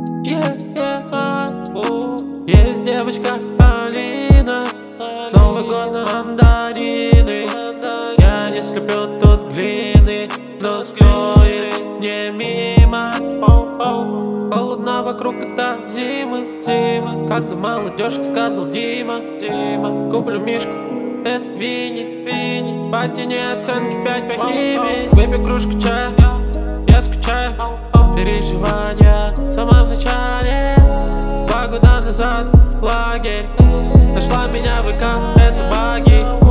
Есть девочка Алина, Новый год на мандарины. Я не слеплю тут глины, но стоит не мимо. Холодно вокруг, это зима. Когда молодежь, сказал Дима. Куплю мишку, это Винни. По тени оценки 5 по химии. Выпей кружку чая, я скучаю. Переживания в самом начале. 2 года назад лагерь. Нашла меня ВК, это баги.